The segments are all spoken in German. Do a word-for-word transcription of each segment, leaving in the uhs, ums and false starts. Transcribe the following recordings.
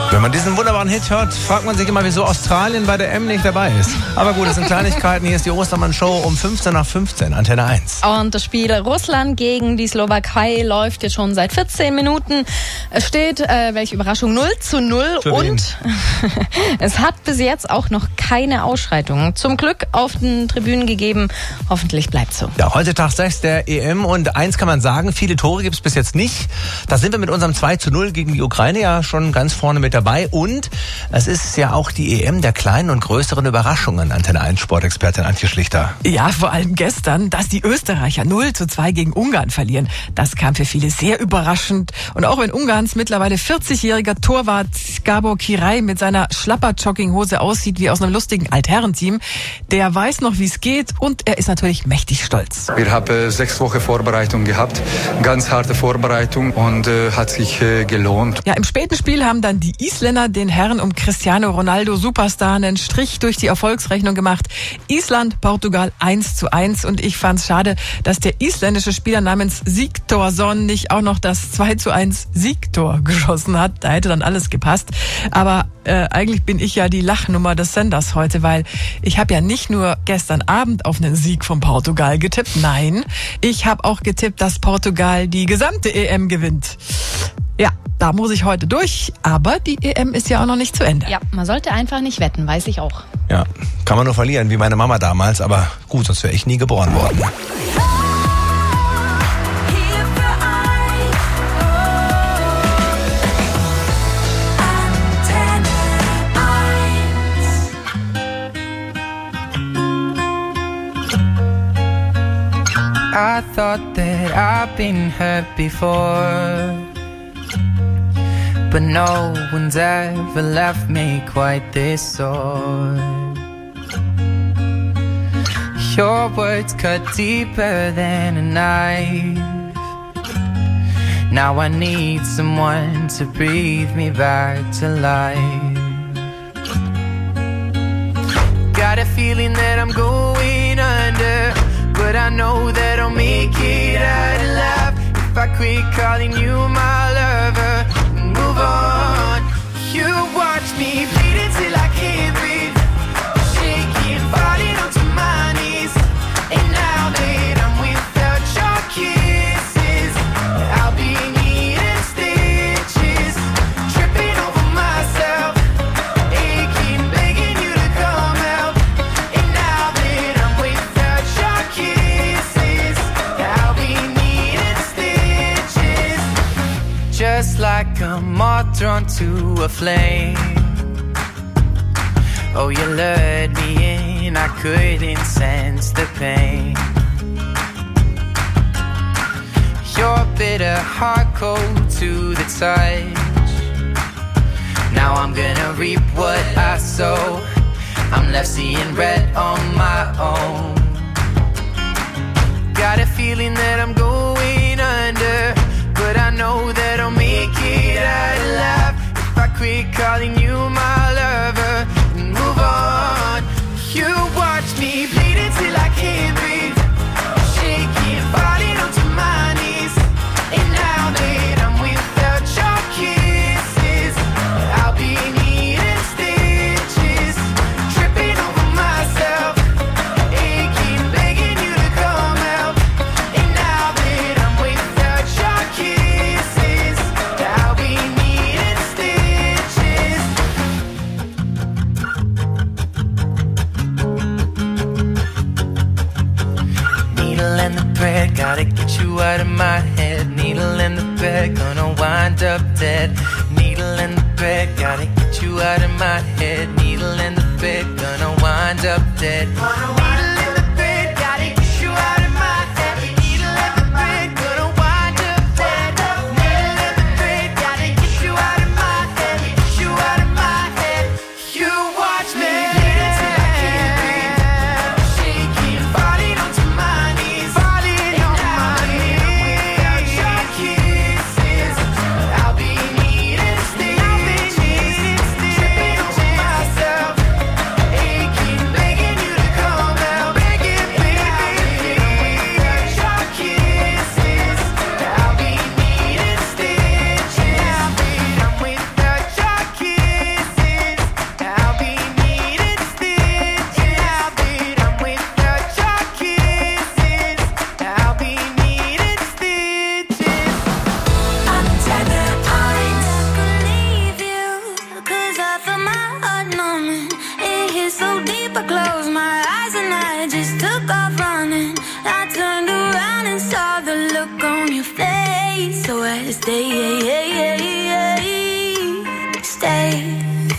Wenn man diesen wunderbaren Hit hört, fragt man sich immer, wieso Australien bei der E M nicht dabei ist. Aber gut, das sind Kleinigkeiten. Hier ist die Ostermann-Show um fünfzehn nach fünfzehn, Antenne eins. Und das Spiel Russland gegen die Slowakei läuft jetzt schon seit vierzehn Minuten. Es steht, äh, welche Überraschung, null zu null. Für wen? Und es hat bis jetzt auch noch keine Ausschreitungen zum Glück auf den Tribünen gegeben. Hoffentlich bleibt so. Ja, heute Tag sechs der E M und eins kann man sagen, viele Tore gibt es bis jetzt nicht. Da sind wir mit unserem zwei zu null gegen die Ukraine ja schon ganz vorne mit dabei. Und es ist ja auch die E M der kleinen und größeren Überraschungen, Antenne eins Sportexpertin Antje Schlichter. Ja, vor allem gestern, dass die Österreicher null zu zwei gegen Ungarn verlieren. Das kam für viele sehr überraschend. Und auch wenn Ungarns mittlerweile vierzigjähriger Torwart Gabor Kirai mit seiner Schlapper-Jogginghose aussieht wie aus einem lustigen Altherrenteam, der weiß noch, wie es geht und er ist natürlich mächtig stolz. Wir haben sechs Wochen Vorbereitung gehabt, ganz harte Vorbereitung und äh, hat sich äh, gelohnt. Ja, im späten Spiel haben dann die Isländer den Herren um Cristiano Ronaldo Superstar einen Strich durch die Erfolgsrechnung gemacht. Island, Portugal eins zu eins und ich fand's schade, dass der isländische Spieler namens Sigthorsson nicht auch noch das zwei zu eins Siegtor geschossen hat. Da hätte dann alles gepasst. Aber äh, eigentlich bin ich ja die Lachnummer des Senders heute, weil ich habe ja nicht nur gestern Abend auf einen Sieg von Portugal getippt. Nein, ich habe auch getippt, dass Portugal die gesamte E M gewinnt. Ja, da muss ich heute durch, aber die E M ist ja auch noch nicht zu Ende. Ja, man sollte einfach nicht wetten, weiß ich auch. Ja, kann man nur verlieren, wie meine Mama damals, aber gut, sonst wäre ich nie geboren worden. I thought that I've been hurt before, but no one's ever left me quite this sore. Your words cut deeper than a knife. Now I need someone to breathe me back to life. Got a feeling that I'm going under, but I know that I'll make it out alive if I quit calling you my lover and move on. You watch me bleed until I can't breathe, shaking, falling onto my knees. And now that I'm without your kisses, I'll be needing stitches, tripping over myself, aching, begging you to come help. And now that I'm without your kisses, I'll be needing stitches, just like a moth drawn to a flame. Oh, you lured me in, I couldn't sense the pain. Your bitter heart cold to the touch. Now I'm gonna reap what I sow. I'm left seeing red on my own. Got a feeling that I'm going under, but I know that I'll make it out alive if I quit calling you my lover and move on. You watch me bleed until I can't breathe, shaking, falling onto my knees. And now that I'm without your kisses, I'll be needing stitches, tripping over myself, aching, begging you to come help. And now that I'm without your kisses, I'll be needing stitches. Needle in the thread, gotta get you out of my head. Needle in the thread, gonna wind up dead. Needle in the thread, gotta get you out of my head. Needle in the thread, gonna wind up dead. Needle in the thread, gotta get you out of my head. Needle in the thread, gonna wind up dead. Needle in the thread, gotta get you out of my head. Get you out of my head. You watch me bleed until I can't breathe, shaking, falling onto my knees. Falling on my knees. Without your kisses, I'll be needing stitches, tripping over myself, aching, begging you to come out. so I stay, stay.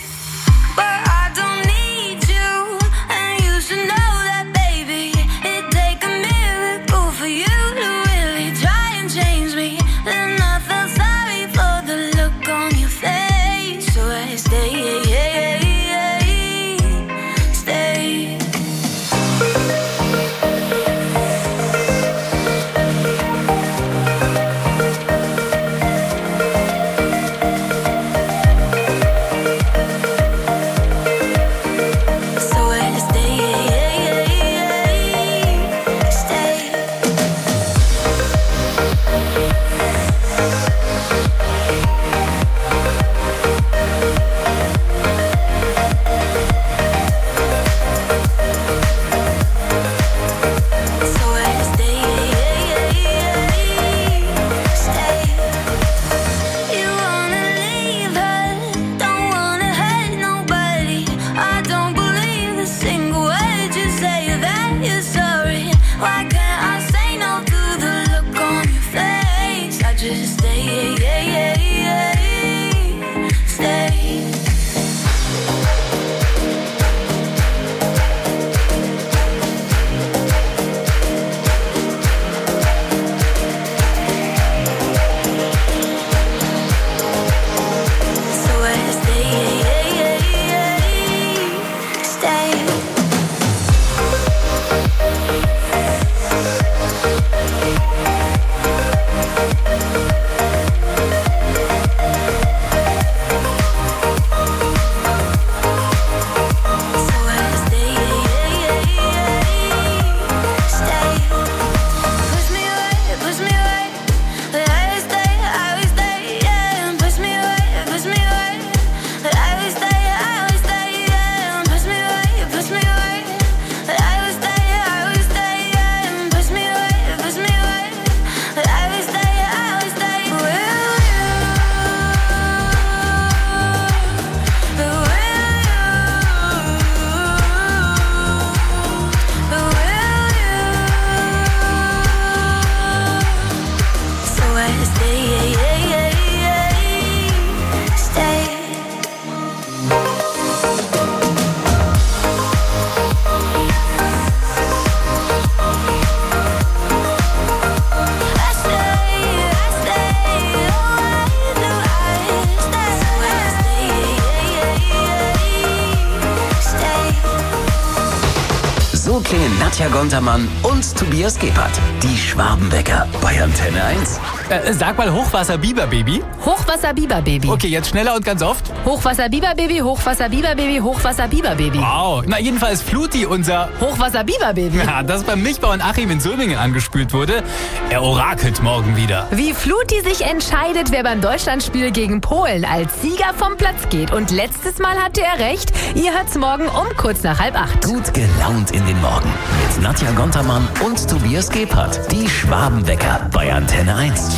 So klingen Nadja Gontermann und Tobias Gebhardt. Die Schwabenwecker bei Antenne eins. Äh, sag mal Hochwasser-Biber-Baby. Hochwasser-Biber-Baby. Okay, jetzt schneller und ganz oft. Hochwasser-Biber-Baby, Hochwasser-Biber-Baby, Hochwasser-Biber-Baby. Wow. Na, jedenfalls Fluti, unser Hochwasser-Biber-Baby. Ja, das beim Milchbau in Achim in Sulmingen angespült wurde. Er orakelt morgen wieder. Wie Fluti sich entscheidet, wer beim Deutschlandspiel gegen Polen als Sieger vom Platz geht. Und letztes Mal hatte er recht. Ihr hört's morgen um kurz nach halb acht. Gut gelaunt in den Morgen mit Nadja Gontermann und Tobias Gebhardt. Die Schwabenwecker bei Antenne eins.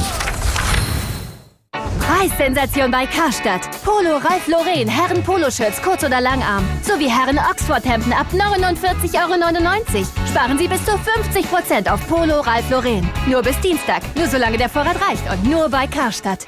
Preissensation bei Karstadt. Polo Ralph Lauren, Herren Poloshirts, kurz oder Langarm. Sowie Herren Oxford-Hemden ab neunundvierzig Euro neunundneunzig. Sparen Sie bis zu fünfzig Prozent auf Polo Ralph Lauren. Nur bis Dienstag. Nur solange der Vorrat reicht. Und nur bei Karstadt.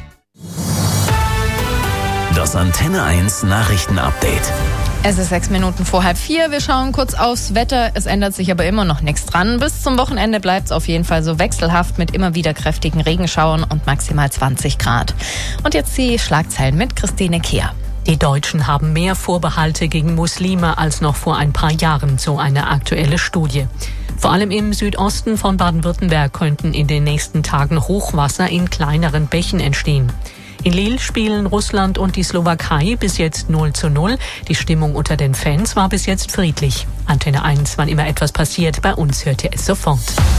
Das Antenne eins Nachrichten-Update. Es ist sechs Minuten vor halb vier. Wir schauen kurz aufs Wetter. Es ändert sich aber immer noch nichts dran. Bis zum Wochenende bleibt es auf jeden Fall so wechselhaft mit immer wieder kräftigen Regenschauern und maximal zwanzig Grad. Und jetzt die Schlagzeilen mit Christine Kehr. Die Deutschen haben mehr Vorbehalte gegen Muslime als noch vor ein paar Jahren, so eine aktuelle Studie. Vor allem im Südosten von Baden-Württemberg könnten in den nächsten Tagen Hochwasser in kleineren Bächen entstehen. In Lille spielen Russland und die Slowakei bis jetzt null zu null. Die Stimmung unter den Fans war bis jetzt friedlich. Antenne eins, wann immer etwas passiert, bei uns hört ihr es sofort.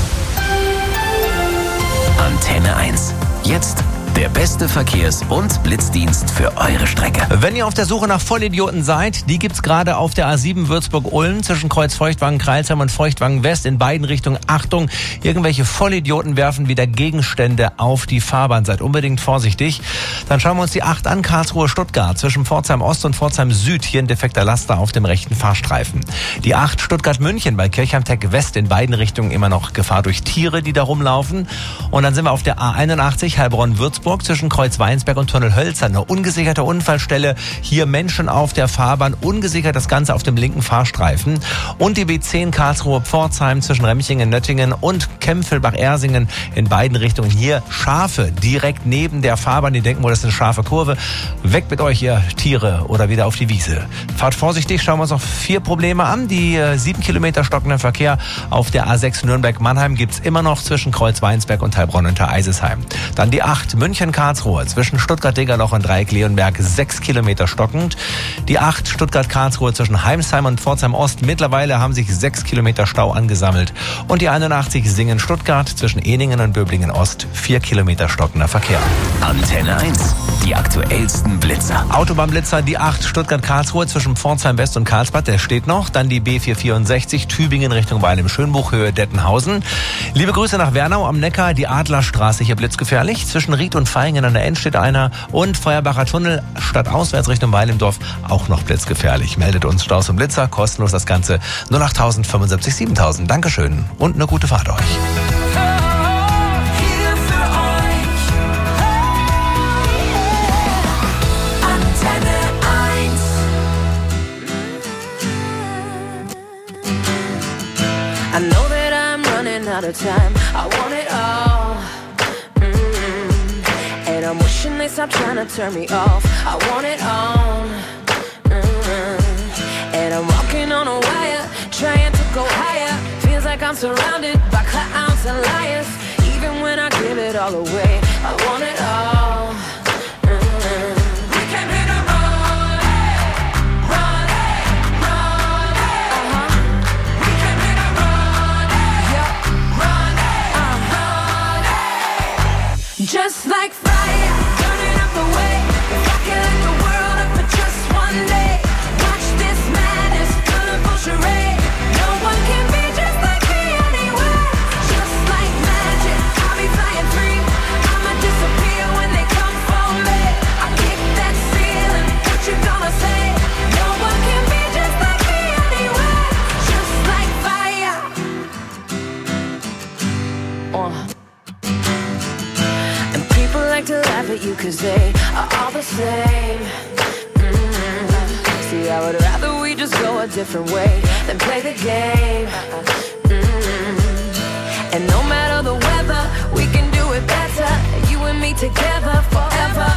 Antenne eins. Jetzt der beste Verkehrs- und Blitzdienst für eure Strecke. Wenn ihr auf der Suche nach Vollidioten seid, die gibt's gerade auf der A sieben Würzburg-Ulm zwischen Kreuz Feuchtwangen-Kreilsheim und Feuchtwangen-West in beiden Richtungen. Achtung, irgendwelche Vollidioten werfen wieder Gegenstände auf die Fahrbahn. Seid unbedingt vorsichtig. Dann schauen wir uns die acht an. Karlsruhe-Stuttgart zwischen Pforzheim-Ost und Pforzheim-Süd. Hier ein defekter Laster auf dem rechten Fahrstreifen. Die acht Stuttgart-München bei Kirchheim-Tech West in beiden Richtungen immer noch Gefahr durch Tiere, die da rumlaufen. Und dann sind wir auf der A einundachtzig Heilbronn-Würzburg zwischen Kreuz Weinsberg und Tunnel Hölzer. Eine ungesicherte Unfallstelle. Hier Menschen auf der Fahrbahn. Ungesichert das Ganze auf dem linken Fahrstreifen. Und die B zehn Karlsruhe-Pforzheim zwischen Remchingen, Nöttingen und Kempfelbach-Ersingen in beiden Richtungen. Hier Schafe direkt neben der Fahrbahn. Die denken wohl, das ist eine scharfe Kurve. Weg mit euch, ihr Tiere, oder wieder auf die Wiese. Fahrt vorsichtig. Schauen wir uns noch vier Probleme an. Die äh, sieben Kilometer stockenden Verkehr auf der A sechs Nürnberg-Mannheim gibt's immer noch zwischen Kreuz Weinsberg und Heilbronn unter Eisesheim. Dann die acht München-Karlsruhe zwischen Stuttgart-Degerloch und Dreieck-Leonberg, sechs Kilometer stockend. Die acht Stuttgart-Karlsruhe zwischen Heimsheim und Pforzheim-Ost. Mittlerweile haben sich sechs Kilometer Stau angesammelt. Und die einundachtzig Singen-Stuttgart zwischen Eningen und Böblingen-Ost, vier Kilometer stockender Verkehr. Antenne eins, die aktuellsten Blitzer. Autobahnblitzer, die acht Stuttgart-Karlsruhe zwischen Pforzheim-West und Karlsbad, der steht noch. Dann die B vierhundertvierundsechzig Tübingen Richtung Weil im Schönbuch, Höhe Dettenhausen. Liebe Grüße nach Wernau am Neckar, die Adlerstraße hier blitzgefährlich. Zwischen Ried und Vaihingen an der End steht einer. Und Feuerbacher Tunnel stadtauswärts Richtung Weil im Dorf auch noch blitzgefährlich. Meldet uns Staus und Blitzer, kostenlos das Ganze null acht fünfundsiebzig siebentausend. Dankeschön und eine gute Fahrt euch. I know that I'm running out of time. I want it all. Mm-hmm. And I'm wishing they stop trying to turn me off. I want it all. Mm-hmm. And I'm walking on a wire, trying to go higher. Feels like I'm surrounded by clowns and liars. Even when I give it all away, I want it all. Just like fire, burning up the way. If I can light the world up for just one day, watch this madness, colorful charade. No one can be just like me anywhere. Just like magic, I'll be flying free. I'ma disappear when they come for me. I kick that ceiling, what you gonna say? No one can be just like me anywhere. Just like fire. Uh. Like to laugh at you cause they are all the same. Mm-hmm. See, I would rather we just go a different way than play the game. Mm-hmm. And no matter the weather, we can do it better. You and me together forever.